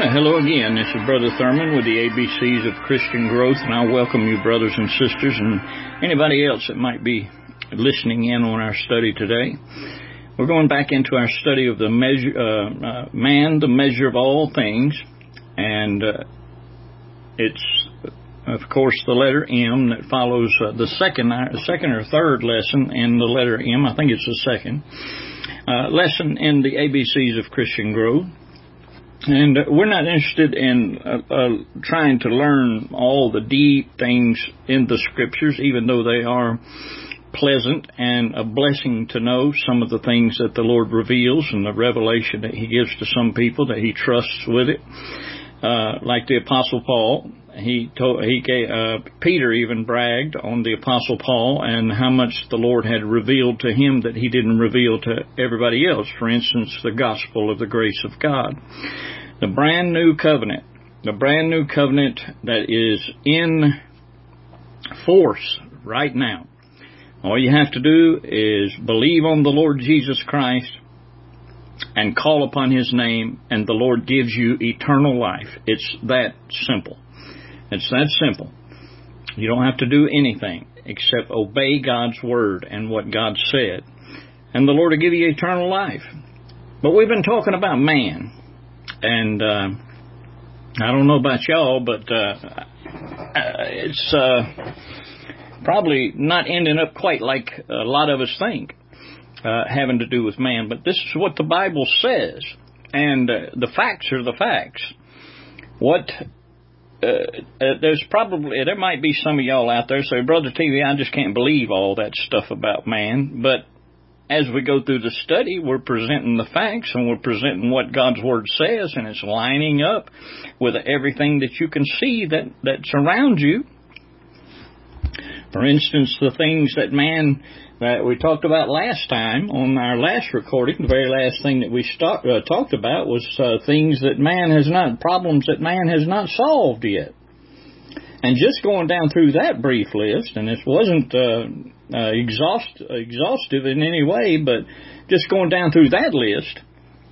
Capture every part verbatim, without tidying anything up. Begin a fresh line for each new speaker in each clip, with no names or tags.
Yeah, hello again. This is Brother Thurman with the A B Cs of Christian Growth, and I welcome you, brothers and sisters, and anybody else that might be listening in on our study today. We're going back into our study of the measure, uh, uh, man, the measure of all things, and uh, it's, of course, the letter M that follows uh, the second, uh, second or third lesson in the letter M. I think it's the second uh, lesson in the A B Cs of Christian Growth. And we're not interested in uh, uh, trying to learn all the deep things in the Scriptures, even though they are pleasant and a blessing to know some of the things that the Lord reveals and the revelation that He gives to some people that He trusts with it. Uh, like the Apostle Paul, he told, he gave, uh, Peter even bragged on the Apostle Paul and how much the Lord had revealed to him that He didn't reveal to everybody else. For instance, the gospel of the grace of God. The brand new covenant, the brand new covenant that is in force right now. All you have to do is believe on the Lord Jesus Christ and call upon His name, and the Lord gives you eternal life. It's that simple. It's that simple. You don't have to do anything except obey God's word and what God said, and the Lord will give you eternal life. But we've been talking about man, and uh, I don't know about y'all, but uh, it's uh, probably not ending up quite like a lot of us think. Uh, having to do with man, but this is what the Bible says, and uh, the facts are the facts. What uh, uh, there's probably there might be some of y'all out there say, Brother T V, I just can't believe all that stuff about man. But as we go through the study, we're presenting the facts, and we're presenting what God's Word says, and it's lining up with everything that you can see that that's around you. For instance, the things that man that we talked about last time on our last recording, the very last thing that we start, uh, talked about was uh, things that man has not, problems that man has not solved yet. And just going down through that brief list, and it wasn't uh, uh, exhaust, exhaustive in any way, but just going down through that list,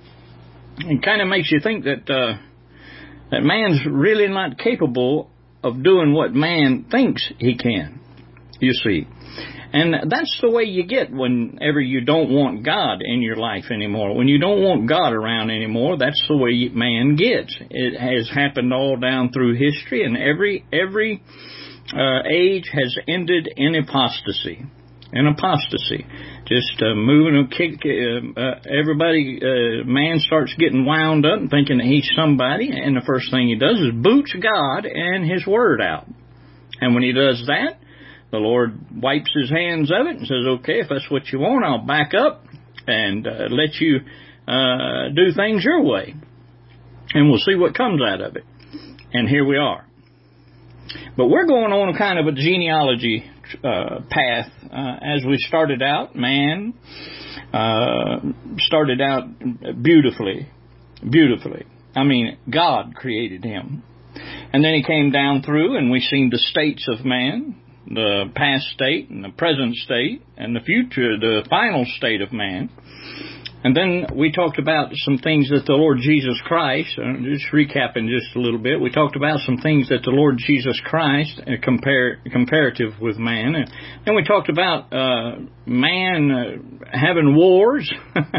it kind of makes you think that uh, that man's really not capable of doing what man thinks he can, you see. And that's the way you get whenever you don't want God in your life anymore. When you don't want God around anymore, that's the way man gets. It has happened all down through history, and every every uh, age has ended in apostasy. In apostasy. Just uh, moving and kick, uh, uh, everybody, uh, man starts getting wound up and thinking that he's somebody, and the first thing he does is boots God and His Word out. And when he does that, the Lord wipes His hands of it and says, okay, if that's what you want, I'll back up and uh, let you uh, do things your way. And we'll see what comes out of it. And here we are. But we're going on a kind of a genealogy uh, path. Uh, as we started out, man uh, started out beautifully. Beautifully. I mean, God created him. And then he came down through, and we've seen the states of man. The past state and the present state and the future, the final state of man. And then we talked about some things that the Lord Jesus Christ, uh, just recapping just a little bit, we talked about some things that the Lord Jesus Christ, uh, compare, comparative with man. And then we talked about uh, man uh, having wars.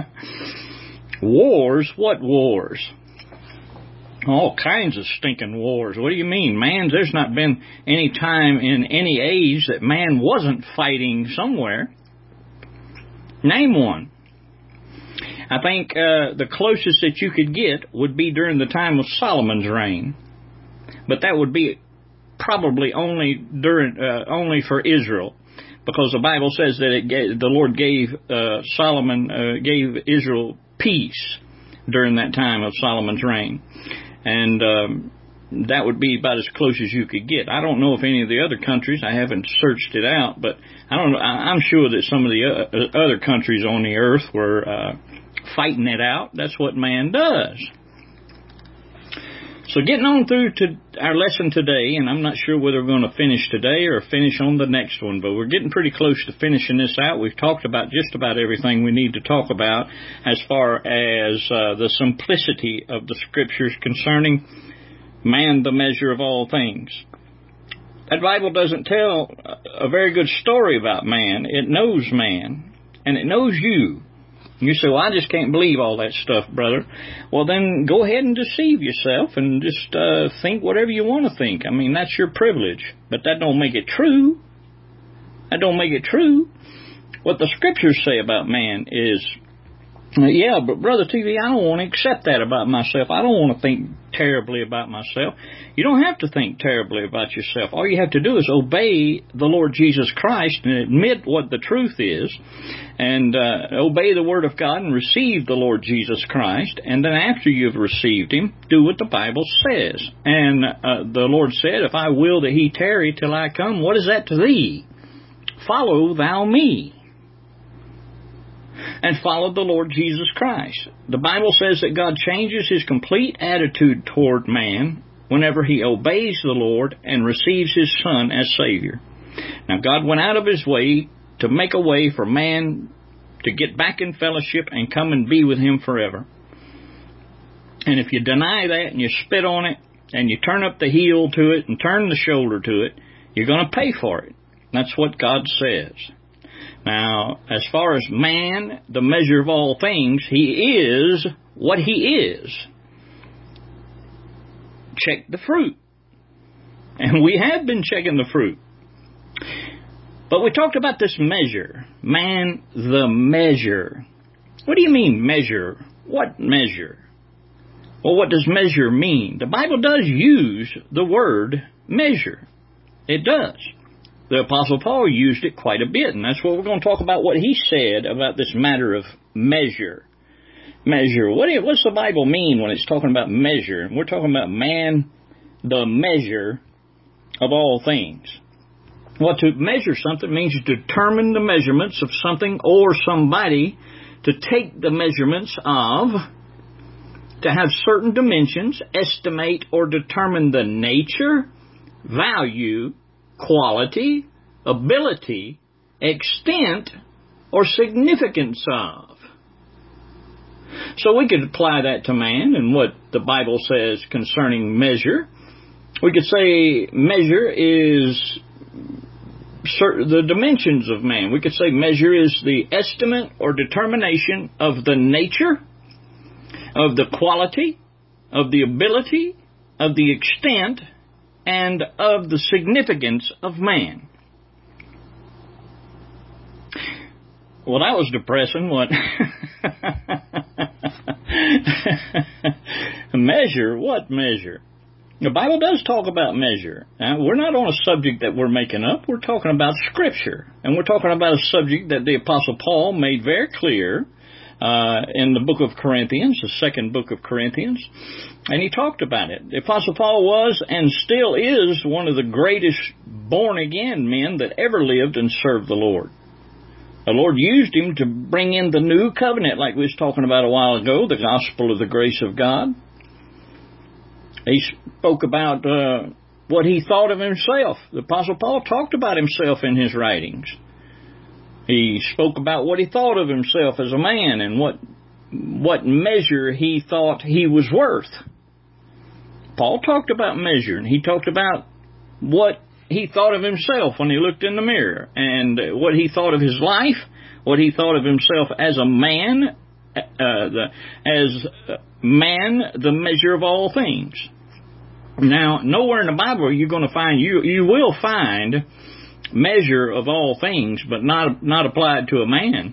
Wars? What wars? All kinds of stinking wars. What do you mean? Man, there's not been any time in any age that man wasn't fighting somewhere. Name one. I think uh, the closest that you could get would be during the time of Solomon's reign. But that would be probably only during uh, only for Israel. Because the Bible says that it gave, the Lord gave uh, Solomon, uh, gave Israel peace during that time of Solomon's reign. And um, that would be about as close as you could get. I don't know if any of the other countries, I haven't searched it out, but I don't know. I'm sure that some of the other countries on the earth were uh, fighting it out. That's what man does. So getting on through to our lesson today, and I'm not sure whether we're going to finish today or finish on the next one, but we're getting pretty close to finishing this out. We've talked about just about everything we need to talk about as far as uh, the simplicity of the Scriptures concerning man, the measure of all things. That Bible doesn't tell a very good story about man. It knows man, and it knows you. You say, well, I just can't believe all that stuff, brother. Well, then go ahead and deceive yourself and just uh, think whatever you want to think. I mean, that's your privilege. But that don't make it true. That don't make it true. What the Scriptures say about man is, yeah, but Brother T V, I don't want to accept that about myself. I don't want to think terribly about myself. You don't have to think terribly about yourself. All you have to do is obey the Lord Jesus Christ and admit what the truth is, and uh, obey the Word of God and receive the Lord Jesus Christ. And then after you've received Him, do what the Bible says. And uh, the Lord said, if I will that He tarry till I come, what is that to thee? Follow thou me. And follow the Lord Jesus Christ. The Bible says that God changes His complete attitude toward man whenever he obeys the Lord and receives His Son as Savior. Now, God went out of His way to make a way for man to get back in fellowship and come and be with Him forever. And if you deny that and you spit on it and you turn up the heel to it and turn the shoulder to it, you're going to pay for it. That's what God says. Now, as far as man, the measure of all things, he is what he is. Check the fruit. And we have been checking the fruit. But we talked about this measure. Man, the measure. What do you mean, measure? What measure? Well, what does measure mean? The Bible does use the word measure. It does. The Apostle Paul used it quite a bit, and that's what we're going to talk about, what he said about this matter of measure. Measure. What does the Bible mean when it's talking about measure? And we're talking about man, the measure of all things. Well, to measure something means to determine the measurements of something or somebody, to take the measurements of, to have certain dimensions, estimate or determine the nature, value, quality, ability, extent, or significance of. So we could apply that to man and what the Bible says concerning measure. We could say measure is certain, the dimensions of man. We could say measure is the estimate or determination of the nature, of the quality, of the ability, of the extent, and of the significance of man. Well, that was depressing, what? Measure? What measure? The Bible does talk about measure. Now, we're not on a subject that we're making up. We're talking about Scripture. And we're talking about a subject that the Apostle Paul made very clear Uh, in the book of Corinthians, the second book of Corinthians, and he talked about it. The Apostle Paul was and still is one of the greatest born-again men that ever lived and served the Lord. The Lord used him to bring in the new covenant, like we was talking about a while ago, the gospel of the grace of God. He spoke about uh, what he thought of himself. The Apostle Paul talked about himself in his writings. He spoke about what he thought of himself as a man and what what measure he thought he was worth. Paul talked about measure, and he talked about what he thought of himself when he looked in the mirror, and what he thought of his life, what he thought of himself as a man, uh, the, as man, the measure of all things. Now, nowhere in the Bible are you going to find, you you will find measure of all things, but not not applied to a man.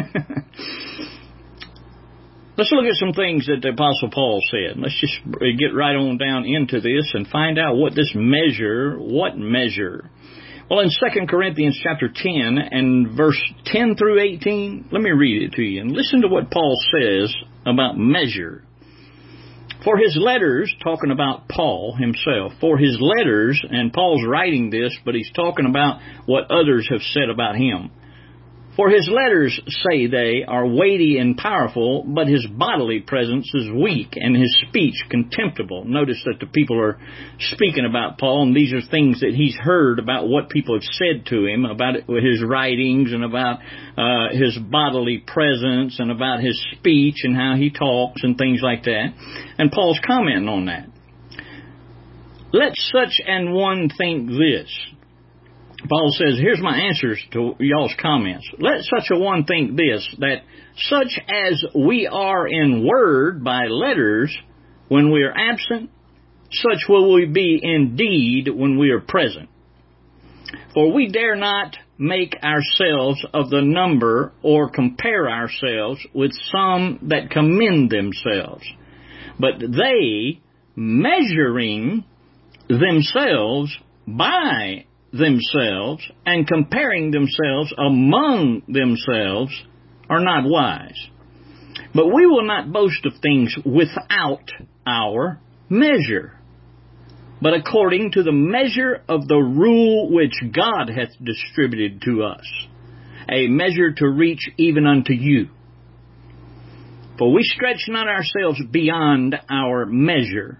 Let's look at some things that the Apostle Paul said. Let's just get right on down into this and find out what this measure, what measure. Well, in Second Corinthians chapter ten and verse ten through eighteen, let me read it to you. And listen to what Paul says about measure. For his letters, talking about Paul himself, for his letters, and Paul's writing this, but he's talking about what others have said about him. For his letters, say they, are weighty and powerful, but his bodily presence is weak and his speech contemptible. Notice that the people are speaking about Paul, and these are things that he's heard about what people have said to him, about his writings and about uh, his bodily presence and about his speech and how he talks and things like that. And Paul's commenting on that. Let such an one think this. Paul says, here's my answers to y'all's comments. Let such a one think this, that such as we are in word by letters when we are absent, such will we be in deed when we are present. For we dare not make ourselves of the number or compare ourselves with some that commend themselves. But they, measuring themselves by themselves and comparing themselves among themselves, are not wise. But we will not boast of things without our measure, but according to the measure of the rule which God hath distributed to us, a measure to reach even unto you. For we stretch not ourselves beyond our measure,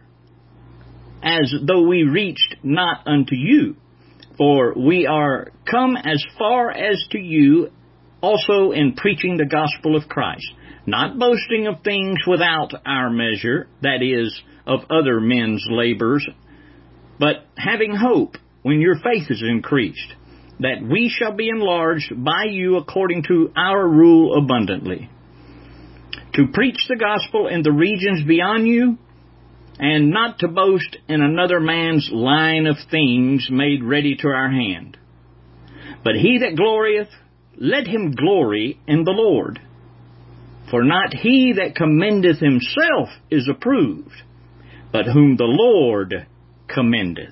as though we reached not unto you. For we are come as far as to you also in preaching the gospel of Christ, not boasting of things without our measure, that is, of other men's labors, but having hope when your faith is increased, that we shall be enlarged by you according to our rule abundantly, to preach the gospel in the regions beyond you, and not to boast in another man's line of things made ready to our hand. But he that glorieth, let him glory in the Lord. For not he that commendeth himself is approved, but whom the Lord commendeth.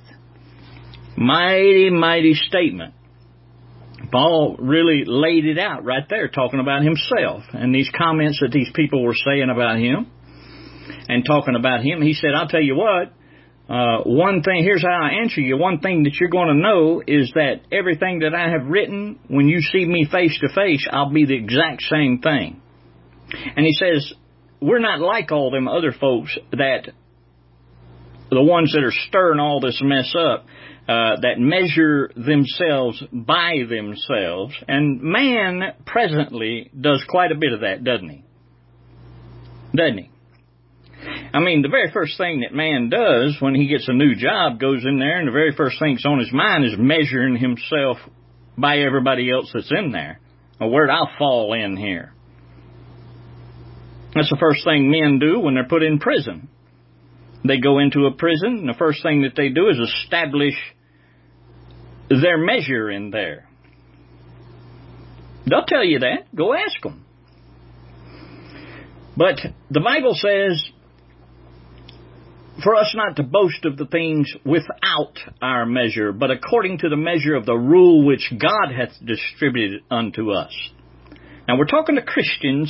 Mighty, mighty statement. Paul really laid it out right there, talking about himself and these comments that these people were saying about him. And talking about him, he said, I'll tell you what, uh, one thing, here's how I answer you. One thing that you're going to know is that everything that I have written, when you see me face to face, I'll be the exact same thing. And he says, we're not like all them other folks that, the ones that are stirring all this mess up, uh, that measure themselves by themselves. And man presently does quite a bit of that, doesn't he? Doesn't he? I mean, the very first thing that man does when he gets a new job, goes in there, and the very first thing that's on his mind is measuring himself by everybody else that's in there. Or where'd I fall in here? That's the first thing men do when they're put in prison. They go into a prison, and the first thing that they do is establish their measure in there. They'll tell you that. Go ask them. But the Bible says for us not to boast of the things without our measure, but according to the measure of the rule which God hath distributed unto us. Now we're talking to Christians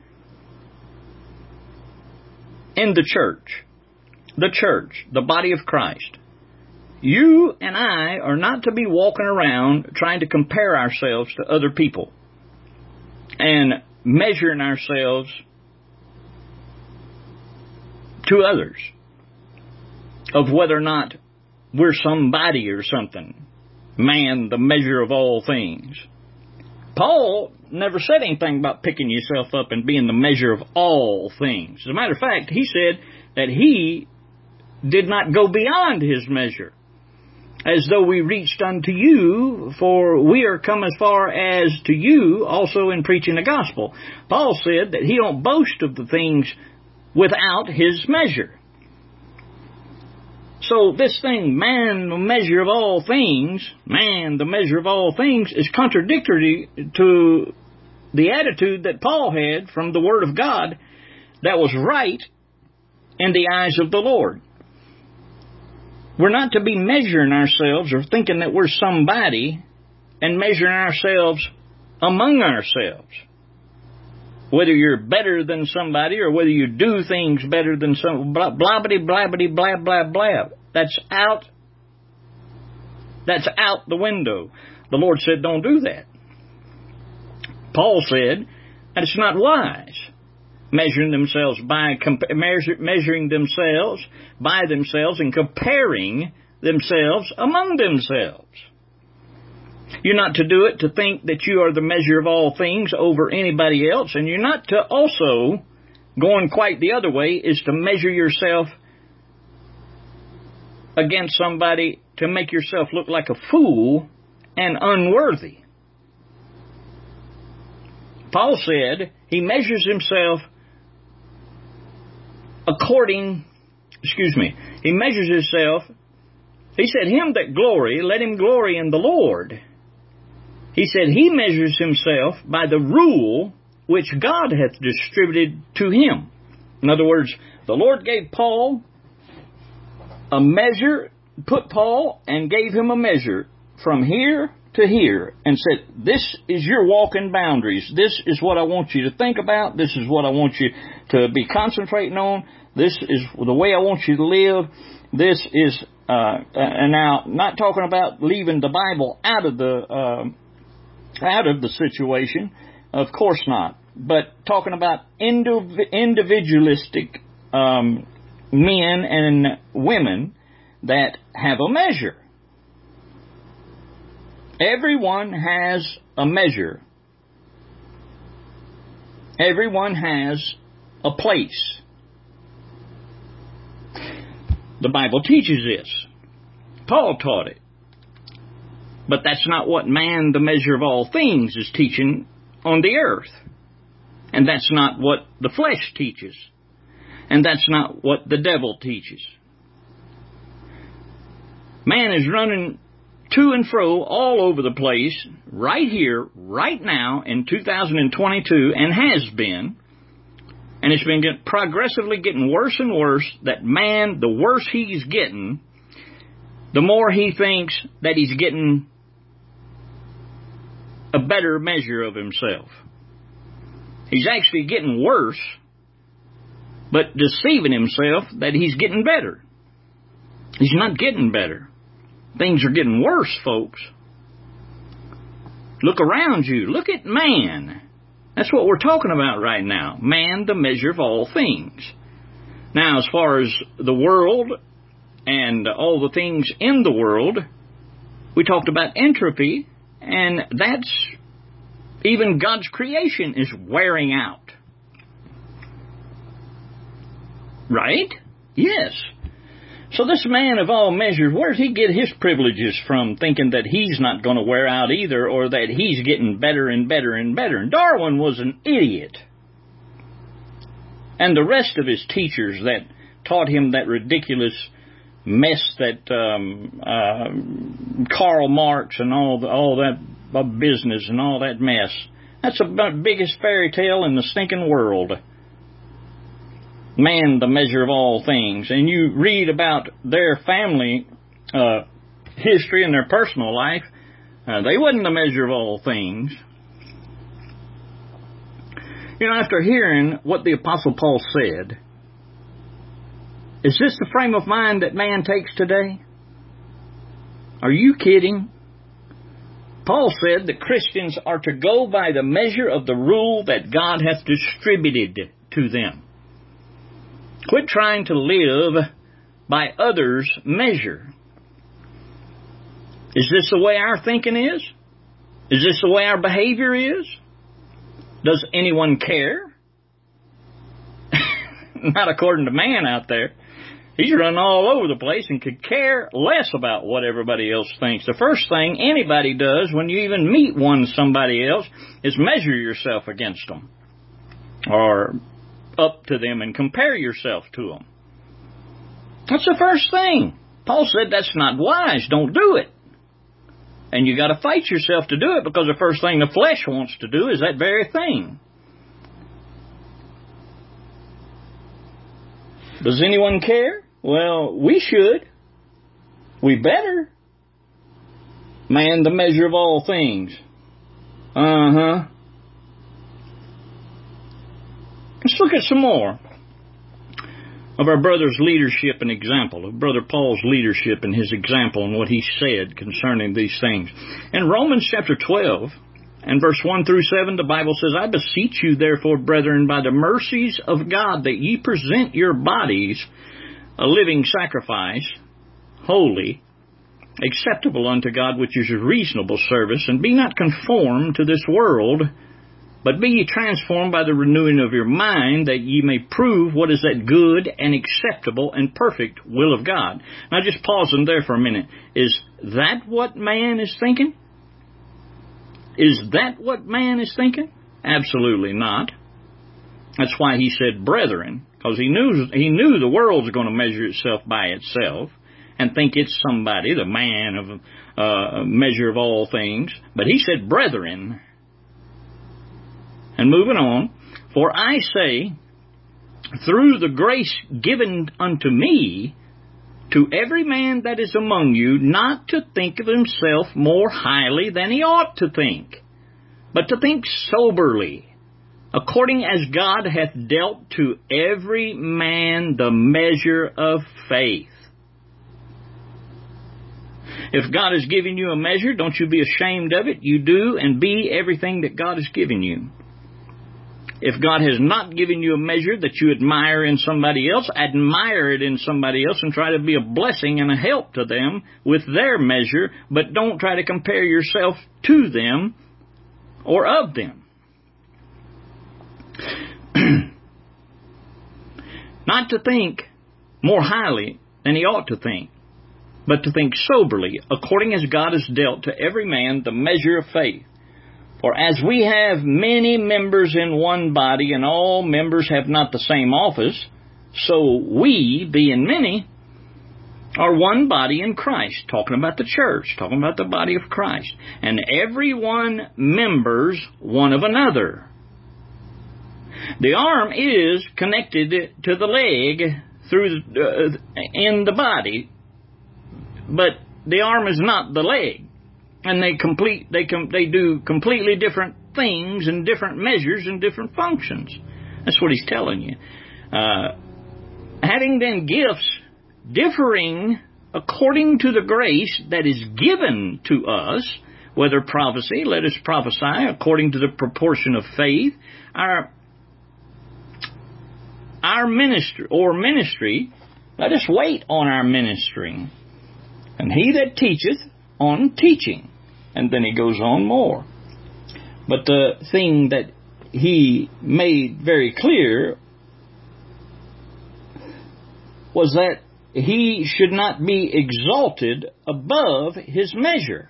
in the church. The church, the body of Christ. You and I are not to be walking around trying to compare ourselves to other people and measuring ourselves to others of whether or not we're somebody or something. Man, the measure of all things. Paul never said anything about picking yourself up and being the measure of all things. As a matter of fact, he said that he did not go beyond his measure, as though we reached unto you, for we are come as far as to you also in preaching the gospel. Paul said that he don't boast of the things without his measure. So this thing, man, the measure of all things, man, the measure of all things, is contradictory to the attitude that Paul had from the Word of God that was right in the eyes of the Lord. We're not to be measuring ourselves or thinking that we're somebody and measuring ourselves among ourselves. Whether you're better than somebody or whether you do things better than some, blah, blah-bitty, blah-bitty, blah, blah, blah. That's out, that's out the window. The Lord said, don't do that. Paul said that it's not wise measuring themselves by measure, measuring themselves by themselves and comparing themselves among themselves. You're not to do it to think that you are the measure of all things over anybody else, and you're not to also, going quite the other way, is to measure yourself against somebody to make yourself look like a fool and unworthy. Paul said he measures himself according, excuse me, he measures himself, he said, him that glory, let him glory in the Lord. He said he measures himself by the rule which God hath distributed to him. In other words, the Lord gave Paul a measure, put Paul and gave him a measure from here to here and said, this is your walking boundaries. This is what I want you to think about. This is what I want you to be concentrating on. This is the way I want you to live. This is, uh, and now, not talking about leaving the Bible out of the, uh, out of the situation. Of course not. But talking about indiv- individualistic, um, men and women that have a measure. Everyone has a measure. Everyone has a place. The Bible teaches this. Paul taught it. But that's not what man, the measure of all things, is teaching on the earth. And that's not what the flesh teaches. And that's not what the devil teaches. Man is running to and fro all over the place, right here, right now, in two thousand twenty-two, and has been. And it's been get, progressively getting worse and worse, that man, the worse he's getting, the more he thinks that he's getting a better measure of himself. He's actually getting worse, but deceiving himself that he's getting better. He's not getting better. Things are getting worse, folks. Look around you. Look at man. That's what we're talking about right now. Man, the measure of all things. Now, as far as the world and all the things in the world, we talked about entropy, and that's, even God's creation is wearing out. Right? Yes. So this man of all measures, where does he get his privileges from, thinking that he's not going to wear out either, or that he's getting better and better and better? And Darwin was an idiot. And the rest of his teachers that taught him that ridiculous mess that um, uh, Karl Marx and all the, all that business and all that mess. That's the biggest fairy tale in the stinking world. Man, the measure of all things. And you read about their family uh, history and their personal life. Uh, they wasn't the measure of all things. You know, after hearing what the Apostle Paul said, is this the frame of mind that man takes today? Are you kidding? Paul said that Christians are to go by the measure of the rule that God hath distributed to them. Quit trying to live by others' measure. Is this the way our thinking is? Is this the way our behavior is? Does anyone care? Not according to man out there. He's running all over the place and could care less about what everybody else thinks. The first thing anybody does when you even meet one somebody else is measure yourself against them. Or up to them and compare yourself to them. That's the first thing. Paul said that's not wise. Don't do it. And you got to fight yourself to do it, because the first thing the flesh wants to do is that very thing. Does anyone care? Well, we should. We better. Man, the measure of all things. Uh-huh. Let's look at some more of our brother's leadership and example, of Brother Paul's leadership and his example and what he said concerning these things. In Romans chapter twelve, And verse one through seven, the Bible says, I beseech you, therefore, brethren, by the mercies of God, that ye present your bodies a living sacrifice, holy, acceptable unto God, which is your reasonable service, and be not conformed to this world, but be ye transformed by the renewing of your mind, that ye may prove what is that good and acceptable and perfect will of God. Now just pausing there for a minute. Is that what man is thinking? Is that what man is thinking? Absolutely not. That's why he said brethren, because he knew, he knew the world's going to measure itself by itself and think it's somebody, the man of uh, measure of all things. But he said brethren. And moving on, for I say, through the grace given unto me, to every man that is among you, not to think of himself more highly than he ought to think, but to think soberly, according as God hath dealt to every man the measure of faith. If God has given you a measure, don't you be ashamed of it. You do and be everything that God has given you. If God has not given you a measure that you admire in somebody else, admire it in somebody else and try to be a blessing and a help to them with their measure, but don't try to compare yourself to them or of them. Not to think more highly than he ought to think, but to think soberly, according as God has dealt to every man the measure of faith. For as we have many members in one body, and all members have not the same office, so we, being many, are one body in Christ. Talking about the church, talking about the body of Christ. And every one members one of another. The arm is connected to the leg through the, uh, in the body, but the arm is not the leg. And they complete, they com, they do completely different things and different measures and different functions. That's what he's telling you. Uh, having then gifts differing according to the grace that is given to us, whether prophecy, let us prophesy according to the proportion of faith. Our our ministry or ministry, let us wait on our ministering. And he that teacheth on teaching. And then he goes on more. But the thing that he made very clear was that he should not be exalted above his measure.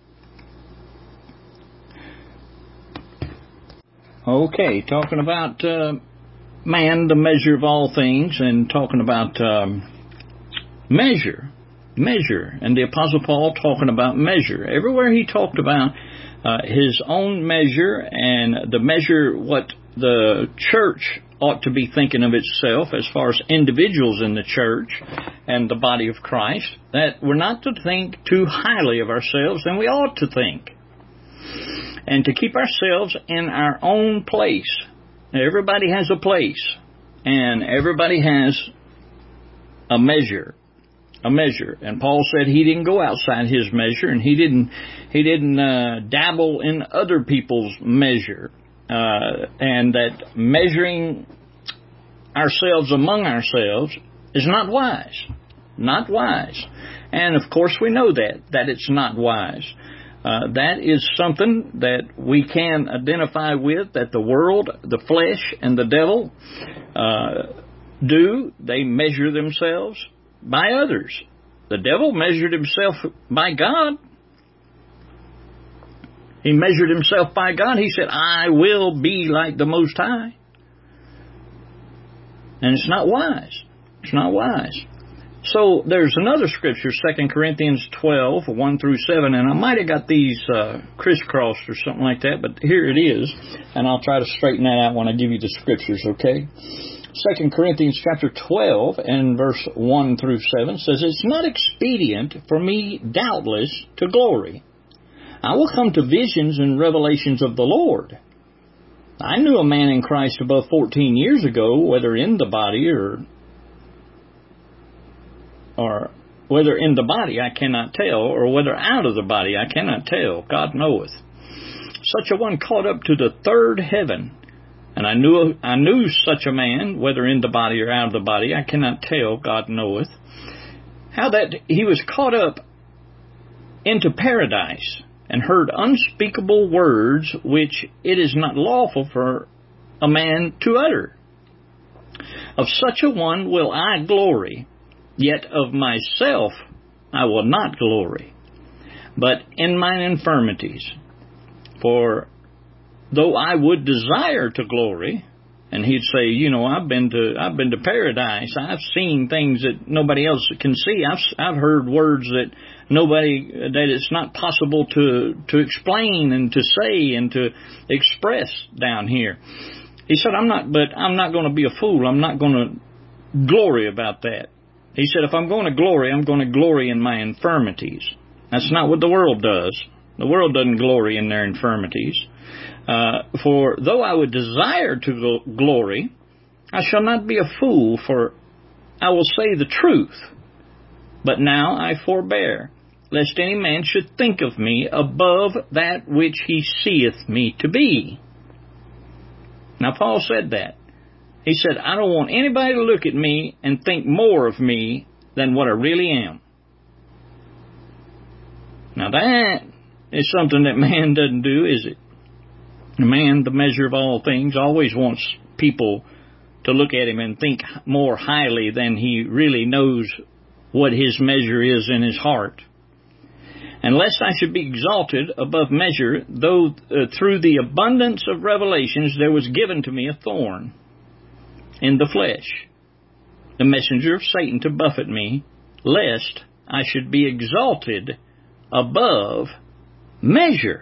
Okay, talking about uh, man, the measure of all things, and talking about um, measure. Measure. And the Apostle Paul talking about measure. Everywhere he talked about uh, his own measure and the measure what the church ought to be thinking of itself as far as individuals in the church and the body of Christ, that we're not to think too highly of ourselves than we ought to think. And to keep ourselves in our own place. Now, everybody has a place. And everybody has a measure. A measure, and Paul said he didn't go outside his measure, and he didn't he didn't uh, dabble in other people's measure, uh, and that measuring ourselves among ourselves is not wise, not wise, and of course we know that that it's not wise. Uh, that is something that we can identify with, that the world, the flesh, and the devil uh, do. They measure themselves by others. The devil measured himself by God. He measured himself by God. He said, I will be like the Most High. And it's not wise. It's not wise. So there's another scripture, Second Corinthians twelve, one through seven, and I might have got these uh, crisscrossed or something like that, but here it is, and I'll try to straighten that out when I give you the scriptures, okay? Second Corinthians chapter twelve and verse one through seven says, It's not expedient for me, doubtless, to glory. I will come to visions and revelations of the Lord. I knew a man in Christ above fourteen years ago, whether in the body or or whether in the body I cannot tell, or whether out of the body I cannot tell. God knoweth. such a one caught up to the third heaven. And I knew I knew such a man, whether in the body or out of the body, I cannot tell, God knoweth, how that he was caught up into paradise, and heard unspeakable words which it is not lawful for a man to utter. Of such a one will I glory, yet of myself I will not glory, but in mine infirmities. For though I would desire to glory, and he'd say, you know, I've been to I've been to paradise. I've seen things that nobody else can see. I've I've heard words that nobody that it's not possible to to explain and to say and to express down here. He said, I'm not, but I'm not going to be a fool. I'm not going to glory about that. He said, if I'm going to glory, I'm going to glory in my infirmities. That's not what the world does. The world doesn't glory in their infirmities. Uh, for though I would desire to glory, I shall not be a fool, for I will say the truth. But now I forbear, lest any man should think of me above that which he seeth me to be. Now Paul said that. He said, I don't want anybody to look at me and think more of me than what I really am. Now that is something that man doesn't do, is it? Man, the measure of all things, always wants people to look at him and think more highly than he really knows what his measure is in his heart. And lest I should be exalted above measure, though uh, through the abundance of revelations there was given to me a thorn in the flesh, the messenger of Satan to buffet me, lest I should be exalted above measure.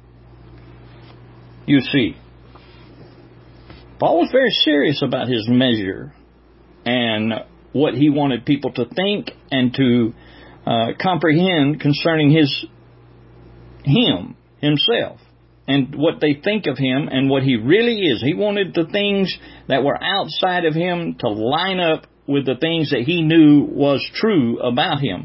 You see, Paul was very serious about his measure and what he wanted people to think and to uh, comprehend concerning his him, himself, and what they think of him and what he really is. He wanted the things that were outside of him to line up with the things that he knew was true about him.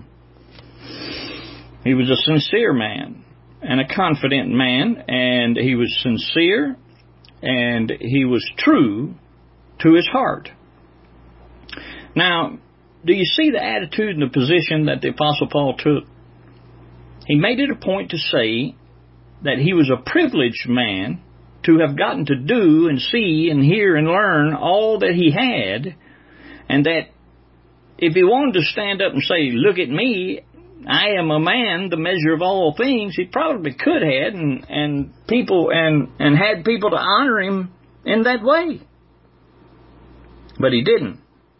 He was a sincere man and a confident man, and he was sincere, and he was true to his heart. Now, do you see the attitude and the position that the Apostle Paul took? He made it a point to say that he was a privileged man to have gotten to do and see and hear and learn all that he had, and that if he wanted to stand up and say, look at me, I am a man, the measure of all things, he probably could have, and, and people and, and had people to honor him in that way. But he didn't.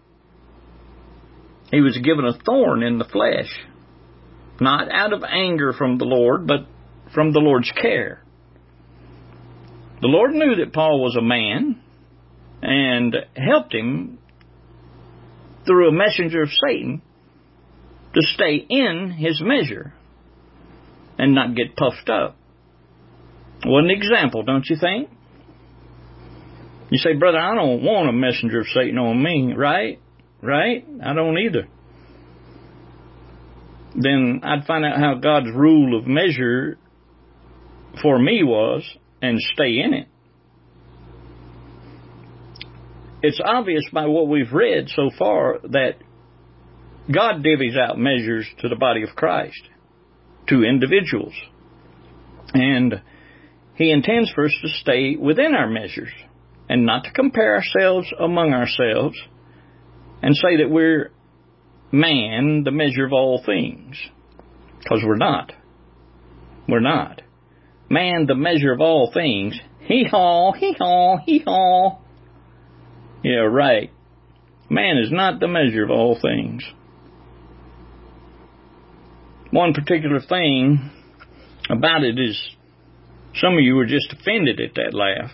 He was given a thorn in the flesh, not out of anger from the Lord, but from the Lord's care. The Lord knew that Paul was a man and helped him through a messenger of Satan to stay in his measure and not get puffed up. What an example, don't you think? You say, brother, I don't want a messenger of Satan on me, right? Right? I don't either. Then I'd find out how God's rule of measure for me was and stay in it. It's obvious by what we've read so far that God divvies out measures to the body of Christ, to individuals. And He intends for us to stay within our measures and not to compare ourselves among ourselves and say that we're man, the measure of all things. Because we're not. We're not. Man, the measure of all things. Hee-haw, hee-haw, hee-haw. Yeah, right. Man is not the measure of all things. One particular thing about it is some of you were just offended at that laugh.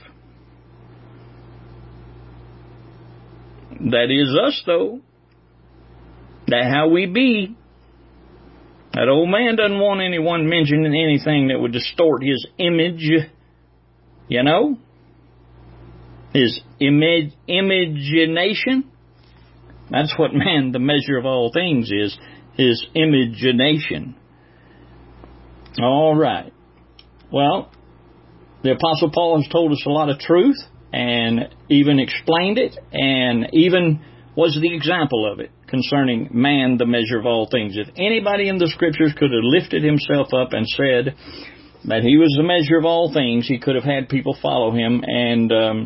That is us, though. That's how we be. That old man doesn't want anyone mentioning anything that would distort his image. You know? His image, imagination. That's what man, the measure of all things, is. His imagination. All right. Well, The Apostle Paul has told us a lot of truth and even explained it and even was the example of it concerning man, the measure of all things. If anybody in the Scriptures could have lifted himself up and said that he was the measure of all things, he could have had people follow him, and um,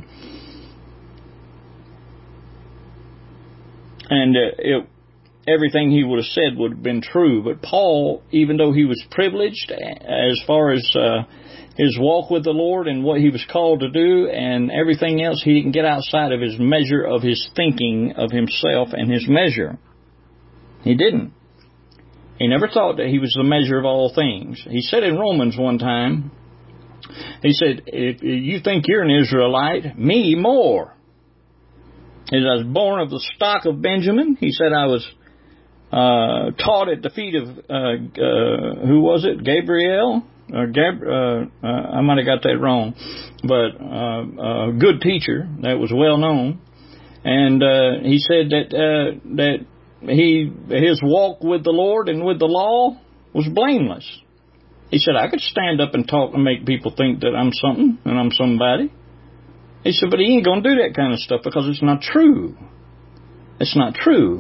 and uh, it, everything he would have said would have been true. But Paul, even though he was privileged as far as uh, his walk with the Lord and what he was called to do and everything else, he didn't get outside of his measure of his thinking of himself and his measure. He didn't. He never thought that he was the measure of all things. He said in Romans one time, he said, if you think you're an Israelite, me more. As I was born of the stock of Benjamin, he said I was uh, taught at the feet of, uh, uh, who was it, Gabriel? Uh, Gab, uh, uh, I might have got that wrong, but uh, a good teacher that was well known, and uh, he said that uh, that he his walk with the Lord and with the law was blameless. He said I could stand up and talk and make people think that I'm something and I'm somebody. He said, but he ain't going to do that kind of stuff because it's not true. It's not true.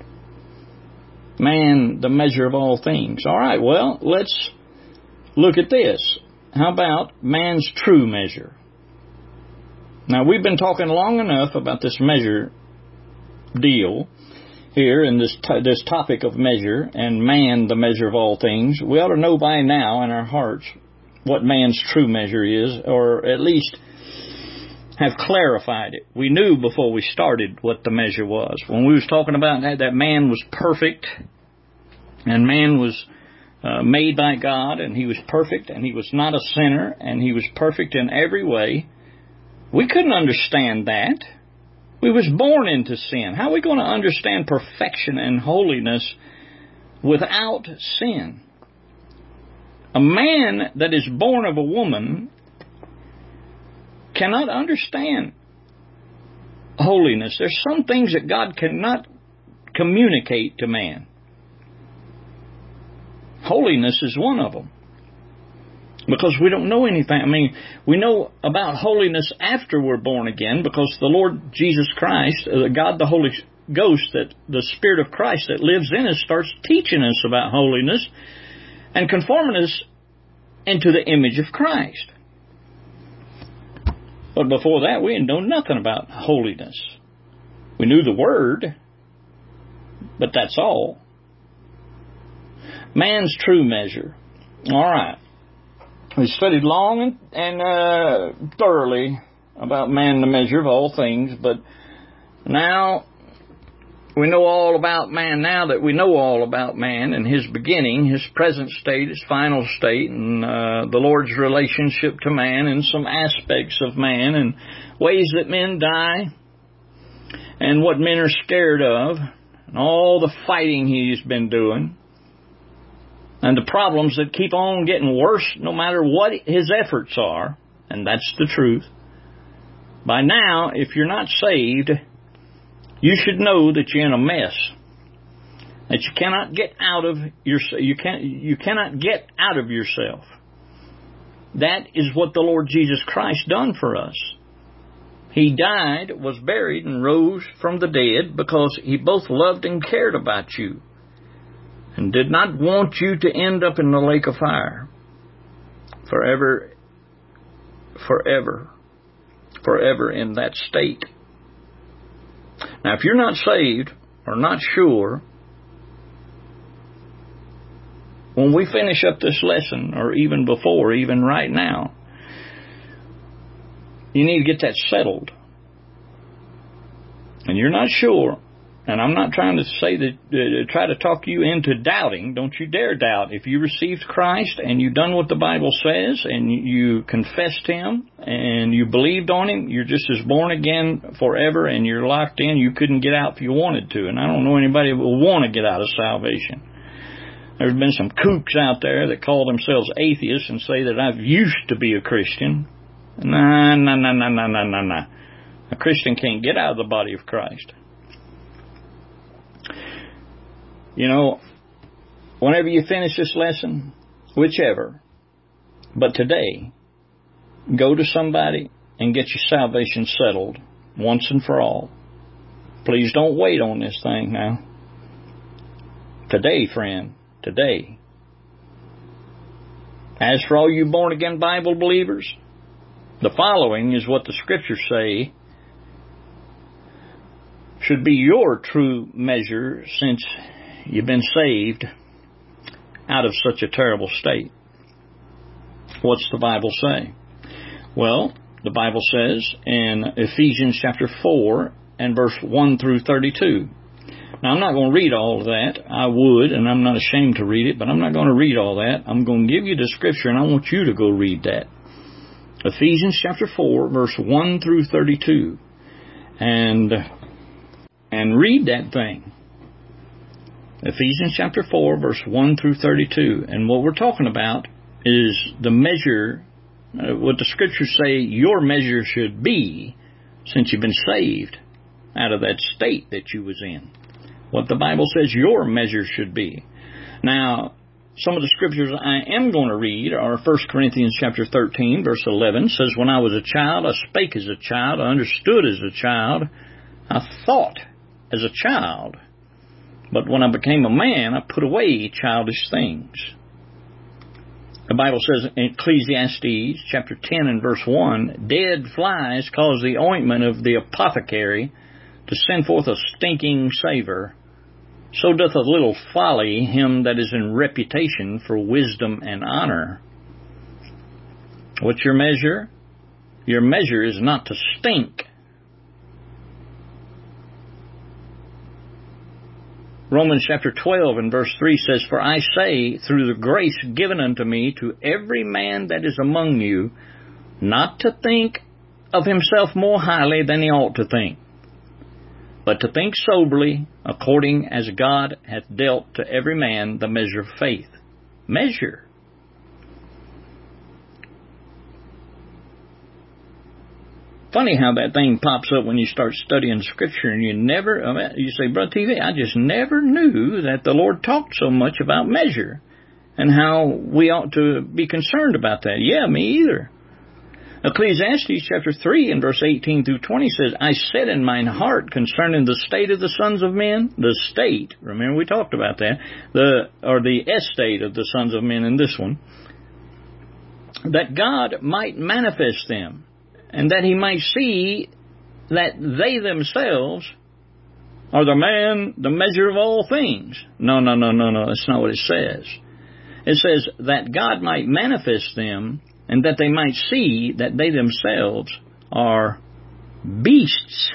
Man, the measure of all things. All right, well, let's look at this. How about man's true measure? Now, we've been talking long enough about this measure deal here in this t- this topic of measure and man, the measure of all things. We ought to know by now in our hearts what man's true measure is, or at least have clarified it. We knew before we started what the measure was. When we was talking about that, that man was perfect, and man was uh, made by God, and he was perfect, and he was not a sinner, and he was perfect in every way. We couldn't understand that. We was born into sin. How are we going to understand perfection and holiness without sin? A man that is born of a woman cannot understand holiness. There's some things that God cannot communicate to man. Holiness is one of them. Because we don't know anything. I mean, we know about holiness after we're born again, because the Lord Jesus Christ, uh, God the Holy Ghost, that the Spirit of Christ that lives in us, starts teaching us about holiness and conforming us into the image of Christ. But before that, we didn't know nothing about holiness. We knew the Word, but that's all. Man's true measure. All right. We studied long and, and uh, thoroughly about man, the measure of all things, but now we know all about man now that we know all about man and his beginning, his present state, his final state, and uh, the Lord's relationship to man and some aspects of man and ways that men die and what men are scared of and all the fighting he's been doing and the problems that keep on getting worse no matter what his efforts are, and that's the truth. By now, if you're not saved, you should know that you're in a mess. That you cannot get out of your you can you cannot get out of yourself. That is what the Lord Jesus Christ done for us. He died, was buried, and rose from the dead because he both loved and cared about you, and did not want you to end up in the lake of fire forever, forever, forever in that state. Now, if you're not saved or not sure, when we finish up this lesson, or even before, even right now, you need to get that settled. And you're not sure, and I'm not trying to say that, uh, try to talk you into doubting. Don't you dare doubt. If you received Christ and you done what the Bible says and you confessed Him and you believed on Him, you're just as born again forever and you're locked in. You couldn't get out if you wanted to. And I don't know anybody who will want to get out of salvation. There's been some kooks out there that call themselves atheists and say that I've used to be a Christian. Nah, nah, nah, nah, nah, nah, nah, nah. A Christian can't get out of the body of Christ. You know, whenever you finish this lesson, whichever, but today, go to somebody and get your salvation settled once and for all. Please don't wait on this thing now. Today, friend, today. As for all you born-again Bible believers, the following is what the Scriptures say should be your true measure since you've been saved out of such a terrible state. What's the Bible say? Well, the Bible says in Ephesians chapter four and verse one through thirty-two. Now, I'm not going to read all of that. I would, and I'm not ashamed to read it, but I'm not going to read all that. I'm going to give you the Scripture, and I want you to go read that. Ephesians chapter four, verse one through thirty-two. And, and read that thing. Ephesians chapter four, verse one through thirty-two. And what we're talking about is the measure, uh, what the Scriptures say your measure should be since you've been saved out of that state that you was in. What the Bible says your measure should be. Now, some of the Scriptures I am going to read are First Corinthians chapter thirteen, verse eleven. Says, when I was a child, I spake as a child, I understood as a child, I thought as a child. But when I became a man, I put away childish things. The Bible says in Ecclesiastes chapter ten and verse one, dead flies cause the ointment of the apothecary to send forth a stinking savour. So doth a little folly him that is in reputation for wisdom and honour. What's your measure? Your measure is not to stink. Romans chapter twelve and verse three says, for I say, through the grace given unto me, to every man that is among you, not to think of himself more highly than he ought to think, but to think soberly, according as God hath dealt to every man the measure of faith. Measure. Funny how that thing pops up when you start studying Scripture, and you never, you say, Brother T V, I just never knew that the Lord talked so much about measure and how we ought to be concerned about that. Yeah, me either. Ecclesiastes chapter three and verse eighteen through twenty says, I said in mine heart concerning the state of the sons of men, the state, remember we talked about that, the or the estate of the sons of men in this one, that God might manifest them, and that he might see that they themselves are the man, the measure of all things. No, no, no, no, no, that's not what it says. It says that God might manifest them, and that they might see that they themselves are beasts.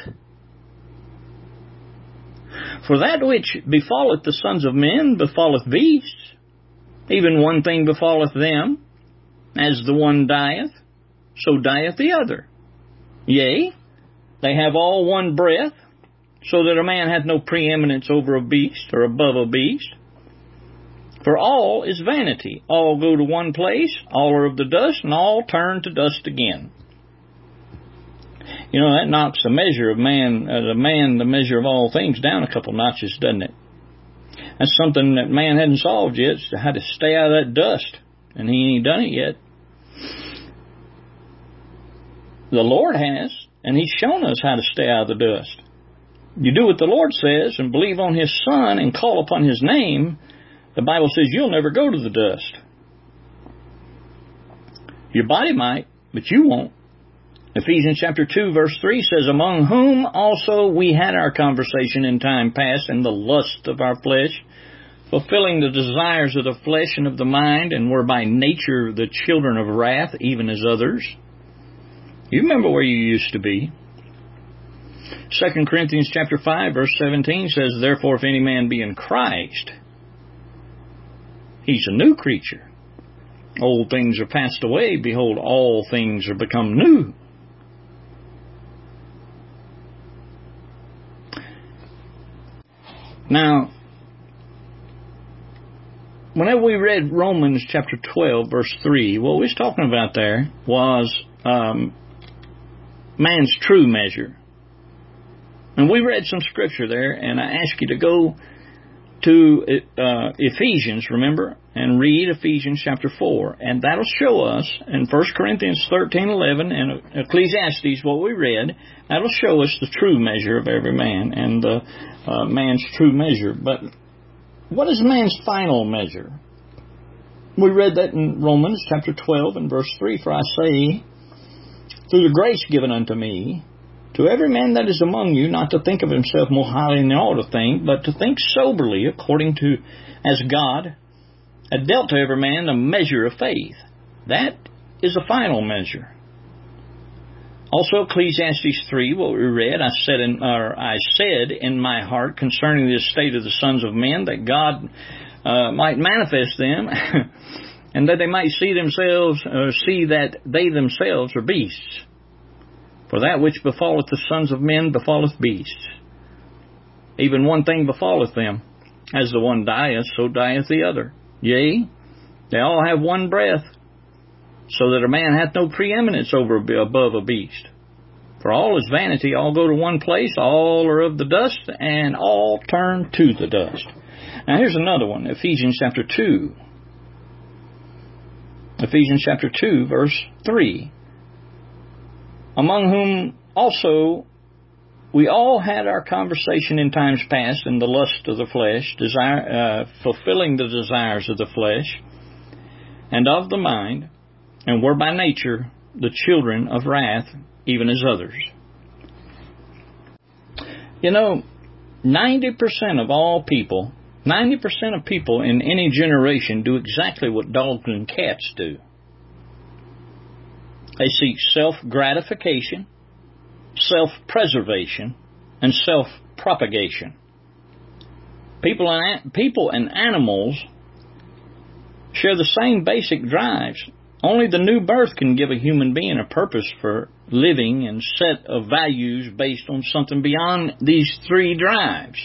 For that which befalleth the sons of men befalleth beasts. Even one thing befalleth them, as the one dieth, so dieth the other. Yea, they have all one breath, so that a man hath no preeminence over a beast, or above a beast. For all is vanity. All go to one place, all are of the dust, and all turn to dust again. You know, that knocks the measure of man, uh, the man, the measure of all things, down a couple notches, doesn't it? That's something that man hadn't solved yet, how to stay out of that dust. And he ain't done it yet. The Lord has, and He's shown us how to stay out of the dust. You do what the Lord says and believe on His Son and call upon His name, the Bible says you'll never go to the dust. Your body might, but you won't. Ephesians chapter two verse three says, among whom also we had our conversation in time past in the lust of our flesh, fulfilling the desires of the flesh and of the mind, and were by nature the children of wrath, even as others. You remember where you used to be. Second Corinthians chapter five verse seventeen says, therefore if any man be in Christ, he's a new creature. Old things are passed away. Behold, all things are become new. Now, whenever we read Romans chapter twelve, verse three, what we was talking about there was um, man's true measure. And we read some scripture there, and I ask you to go to uh, Ephesians, remember, and read Ephesians chapter four. And that'll show us in First Corinthians thirteen eleven and Ecclesiastes, what we read, that'll show us the true measure of every man and the uh, man's true measure. But what is man's final measure? We read that in Romans chapter twelve and verse three, for I say, through the grace given unto me, to every man that is among you, not to think of himself more highly than he ought to think, but to think soberly, according to as God had dealt to every man a measure of faith. That is a final measure. Also, Ecclesiastes three, what we read, I said in, or I said in my heart concerning the estate of the sons of men, that God uh, might manifest them, and that they might see themselves, or see that they themselves are beasts. For that which befalleth the sons of men befalleth beasts. Even one thing befalleth them. As the one dieth, so dieth the other. Yea, they all have one breath, so that a man hath no preeminence over above a beast. For all is vanity, all go to one place, all are of the dust, and all turn to the dust. Now here's another one, Ephesians chapter two. Ephesians chapter two, verse three. Among whom also we all had our conversation in times past in the lust of the flesh, desire, uh, fulfilling the desires of the flesh and of the mind, and were by nature the children of wrath, even as others. You know, ninety percent of all people, ninety percent of people in any generation do exactly what dogs and cats do. They seek self-gratification, self-preservation, and self-propagation. People and, people and animals share the same basic drives. Only the new birth can give a human being a purpose for living and set of values based on something beyond these three drives.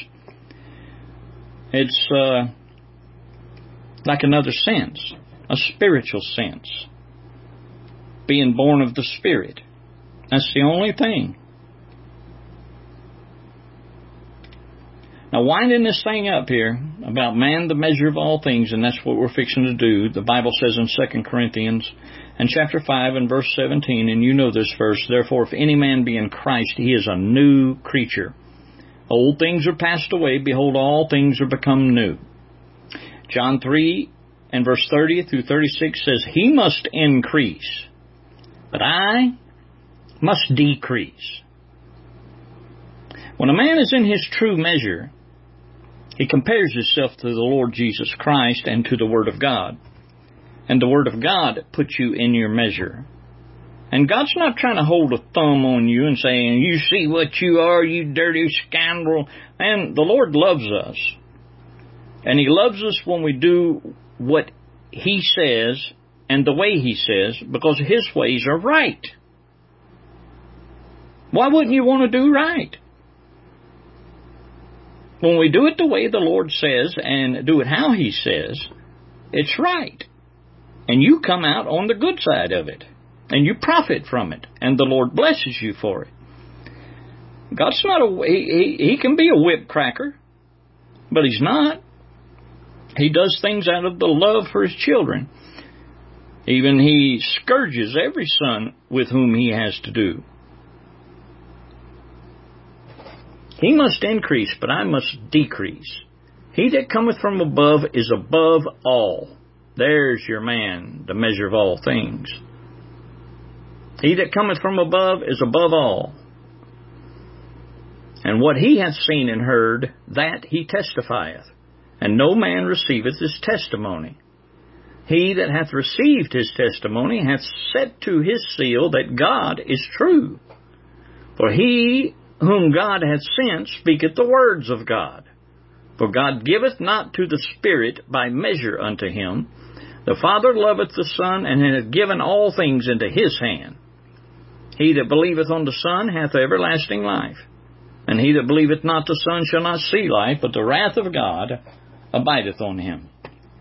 It's uh, like another sense, a spiritual sense. Being born of the Spirit. That's the only thing. Now, winding this thing up here about man, the measure of all things, and that's what we're fixing to do. The Bible says in Second Corinthians and chapter five and verse seventeen, and you know this verse, therefore, if any man be in Christ, he is a new creature. Old things are passed away. Behold, all things are become new. John three and verse thirty through thirty-six says, he must increase, but I must decrease. When a man is in his true measure, he compares himself to the Lord Jesus Christ and to the Word of God. And the Word of God puts you in your measure. And God's not trying to hold a thumb on you and saying, you see what you are, you dirty scoundrel. And the Lord loves us. And He loves us when we do what He says and the way He says, because His ways are right. Why wouldn't you want to do right? When we do it the way the Lord says and do it how He says, it's right. And you come out on the good side of it. And you profit from it. And the Lord blesses you for it. God's not a... He, he, he can be a whip cracker. But He's not. He does things out of the love for His children. Even He scourges every son with whom He has to do. He must increase, but I must decrease. He that cometh from above is above all. There's your man, the measure of all things. He that cometh from above is above all. And what he hath seen and heard, that he testifieth. And no man receiveth his testimony. He that hath received his testimony hath set to his seal that God is true. For he whom God hath sent speaketh the words of God. For God giveth not to the Spirit by measure unto him. The Father loveth the Son, and hath given all things into His hand. He that believeth on the Son hath everlasting life. And he that believeth not the Son shall not see life, but the wrath of God abideth on him.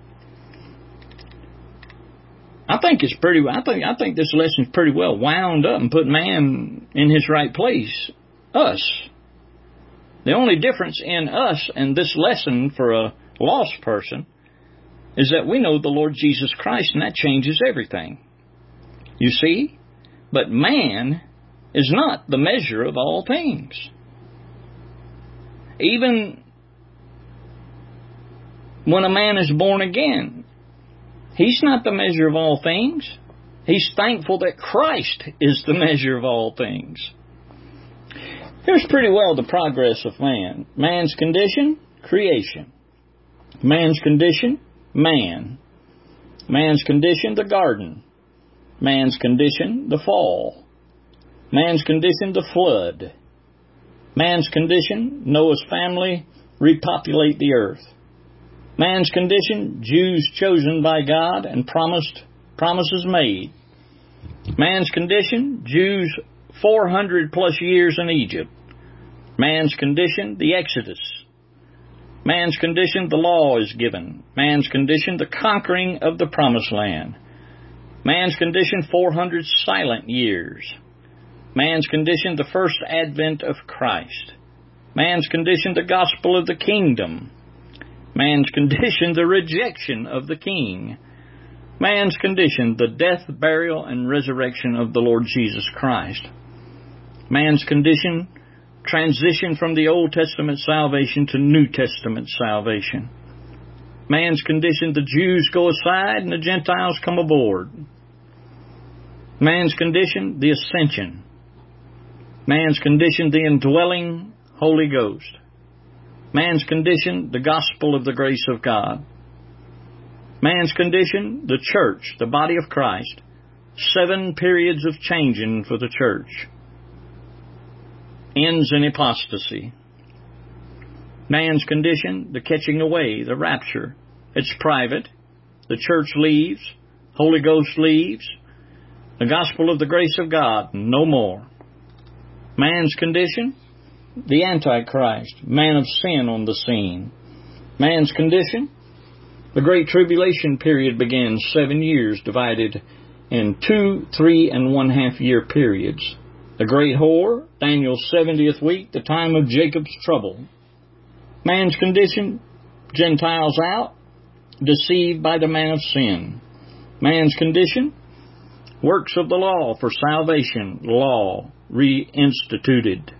I think it's pretty. I think I think this lesson's pretty well wound up and put man in his right place. Us. The only difference in us and this lesson for a lost person, is that we know the Lord Jesus Christ, and that changes everything. You see? But man is not the measure of all things. Even when a man is born again, he's not the measure of all things. He's thankful that Christ is the measure of all things. Here's pretty well the progress of man. Man's condition, creation. Man's condition, man. Man's condition, the garden. Man's condition, the fall. Man's condition, the flood. Man's condition, Noah's family repopulate the earth. Man's condition, Jews chosen by God and promised promises made. Man's condition, Jews four hundred plus years in Egypt. Man's condition, the Exodus. Man's condition, the law is given. Man's condition, the conquering of the promised land. Man's condition, four hundred silent years. Man's condition, the first advent of Christ. Man's condition, the gospel of the kingdom. Man's condition, the rejection of the king. Man's condition, the death, burial, and resurrection of the Lord Jesus Christ. Man's condition, transition from the Old Testament salvation to New Testament salvation. Man's condition, the Jews go aside and the Gentiles come aboard. Man's condition, the ascension. Man's condition, the indwelling Holy Ghost. Man's condition, the gospel of the grace of God. Man's condition, the church, the body of Christ. Seven periods of changing for the church. Ends in apostasy. Man's condition, the catching away, the rapture. It's private. The church leaves. Holy Ghost leaves. The gospel of the grace of God, no more. Man's condition, the Antichrist, man of sin on the scene. Man's condition, the Great Tribulation period begins, seven years divided in two, three, and one half year periods. The Great Whore, Daniel's seventieth week, the time of Jacob's trouble. Man's condition, Gentiles out, deceived by the man of sin. Man's condition, works of the law for salvation, law reinstituted.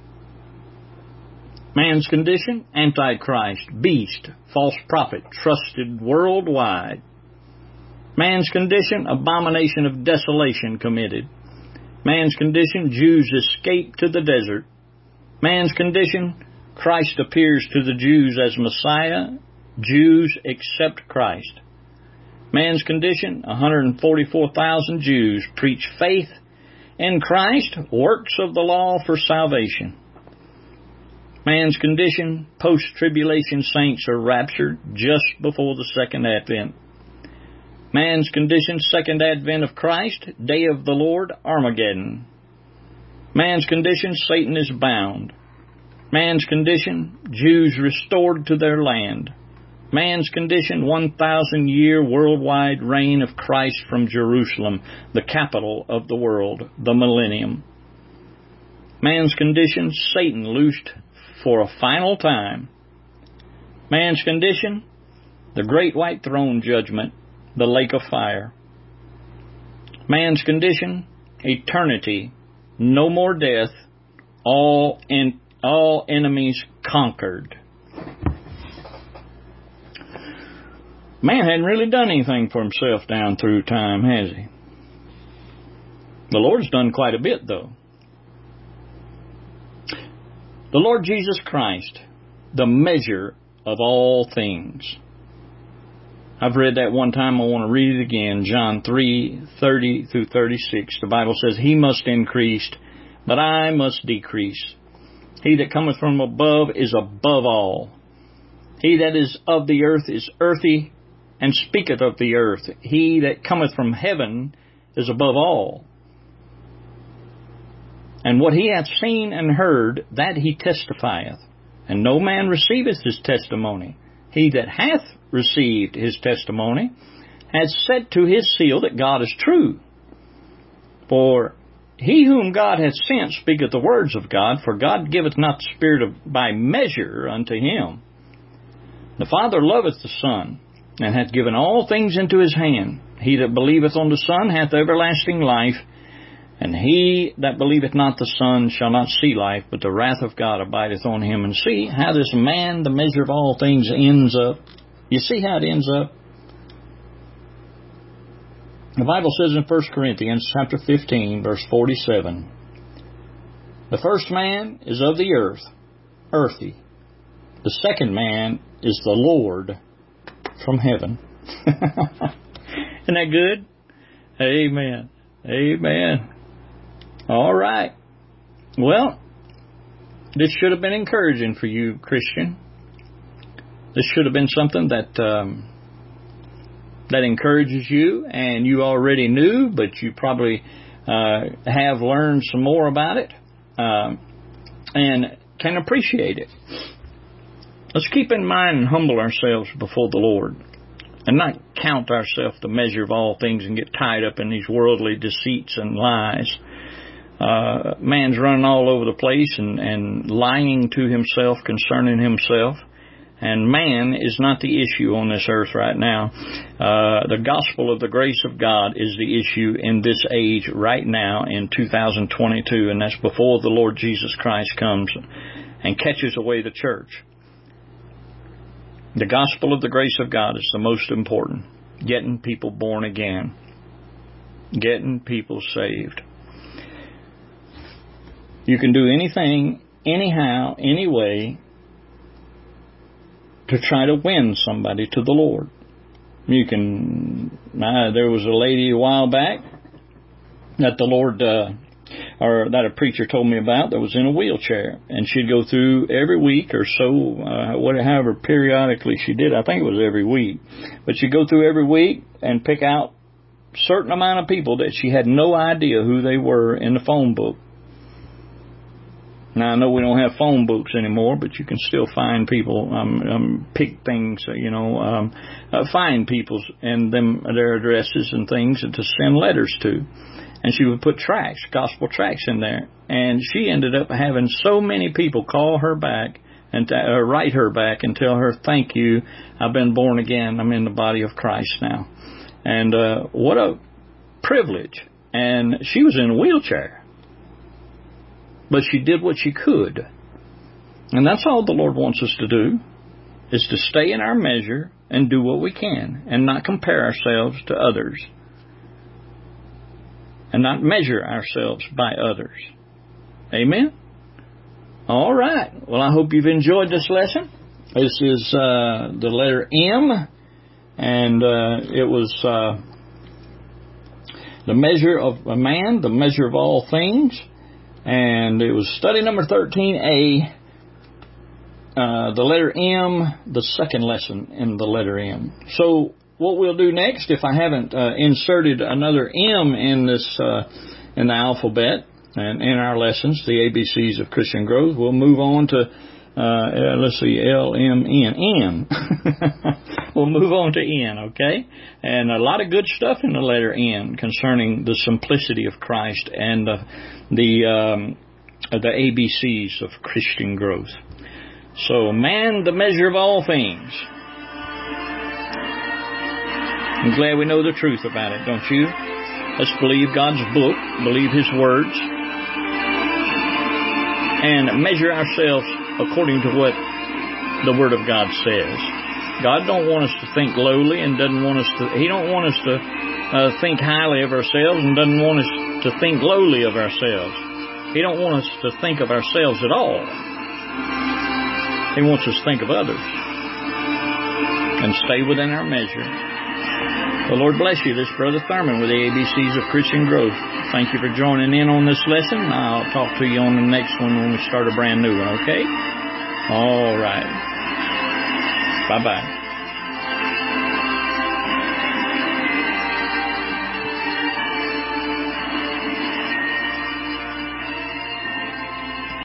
Man's condition, Antichrist, beast, false prophet, trusted worldwide. Man's condition, abomination of desolation committed. Man's condition, Jews escape to the desert. Man's condition, Christ appears to the Jews as Messiah. Jews accept Christ. Man's condition, one hundred forty-four thousand Jews preach faith in Christ, works of the law for salvation. Man's condition, post-tribulation saints are raptured just before the second advent. Man's condition, second advent of Christ, day of the Lord, Armageddon. Man's condition, Satan is bound. Man's condition, Jews restored to their land. Man's condition, one thousand year worldwide reign of Christ from Jerusalem, the capital of the world, the millennium. Man's condition, Satan loosed for a final time. Man's condition, the great white throne judgment, the lake of fire. Man's condition, eternity, no more death, all in, all enemies conquered. Man hadn't really done anything for himself down through time, has he? The Lord's done quite a bit, though. The Lord Jesus Christ, the measure of all things. I've read that one time. I want to read it again. John three, thirty through thirty-six. The Bible says, He must increase, but I must decrease. He that cometh from above is above all. He that is of the earth is earthy, and speaketh of the earth. He that cometh from heaven is above all. And what he hath seen and heard, that he testifieth. And no man receiveth his testimony. He that hath received his testimony hath set to his seal that God is true. For he whom God hath sent speaketh the words of God, for God giveth not the Spirit of, by measure unto him. The Father loveth the Son, and hath given all things into his hand. He that believeth on the Son hath everlasting life, and he that believeth not the Son shall not see life, but the wrath of God abideth on him. And see how this man, the measure of all things, ends up. You see how it ends up? The Bible says in First Corinthians chapter fifteen, verse forty-seven, the first man is of the earth, earthy. The second man is the Lord from heaven. Isn't that good? Amen. Amen. All right. Well, this should have been encouraging for you, Christian. This should have been something that um, that encourages you, and you already knew, but you probably uh, have learned some more about it um, and can appreciate it. Let's keep in mind and humble ourselves before the Lord, and not count ourselves the measure of all things and get tied up in these worldly deceits and lies. Uh, man's running all over the place and, and lying to himself concerning himself. And man is not the issue on this earth right now. Uh, the gospel of the grace of God is the issue in this age right now in two thousand twenty-two. And that's before the Lord Jesus Christ comes and catches away the church. The gospel of the grace of God is the most important. Getting people born again. Getting people saved. You can do anything, anyhow, any way to try to win somebody to the Lord. You can, uh, there was a lady a while back that the Lord, uh, or that a preacher told me about that was in a wheelchair, and she'd go through every week or so, uh, whatever, however periodically she did. I think it was every week, but she'd go through every week and pick out a certain amount of people that she had no idea who they were in the phone book. Now, I know we don't have phone books anymore, but you can still find people, um, um, pick things, you know, um, uh, find people's and them their addresses and things to send letters to. And she would put tracts, gospel tracts in there. And she ended up having so many people call her back and th- uh, write her back and tell her, thank you, I've been born again, I'm in the body of Christ now. And uh, what a privilege. And she was in a wheelchair. But she did what she could. And that's all the Lord wants us to do, is to stay in our measure and do what we can and not compare ourselves to others and not measure ourselves by others. Amen? All right. Well, I hope you've enjoyed this lesson. This is uh, the letter M, and uh, it was uh, the measure of a man, the measure of all things. And it was study number thirteen A, uh, the letter M, the second lesson in the letter M. So what we'll do next, if I haven't uh, inserted another M in this uh, in the alphabet and in our lessons, the A B Cs of Christian growth, we'll move on to uh, let's see, L M N N. We'll move on to N, okay? And a lot of good stuff in the letter N concerning the simplicity of Christ and uh, the um, the A B Cs of Christian growth. So, man, the measure of all things. I'm glad we know the truth about it, don't you? Let's believe God's book, believe His words, and measure ourselves according to what the Word of God says. God don't want us to think lowly and doesn't want us to, He don't want us to uh, think highly of ourselves and doesn't want us to think lowly of ourselves. He don't want us to think of ourselves at all. He wants us to think of others and stay within our measure. The Lord bless you. This Brother Thurman with the A B Cs of Christian Growth. Thank you for joining in on this lesson. I'll talk to you on the next one when we start a brand new one, okay? All right. Bye-bye.